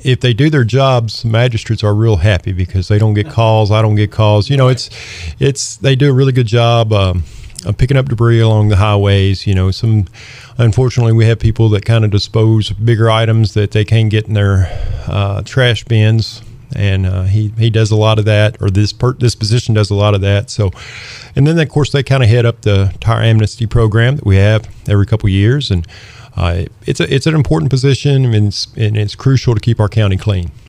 if they do their jobs, magistrates are real happy because they don't get calls. I don't get calls. You know, they do a really good job of picking up debris along the highways. You know, unfortunately, we have people that kind of dispose of bigger items that they can't get in their trash bins. And he does a lot of that, or this position does a lot of that. So, and then of course they kind of head up the tire amnesty program that we have every couple of years, and it's an important position, and it's crucial to keep our county clean.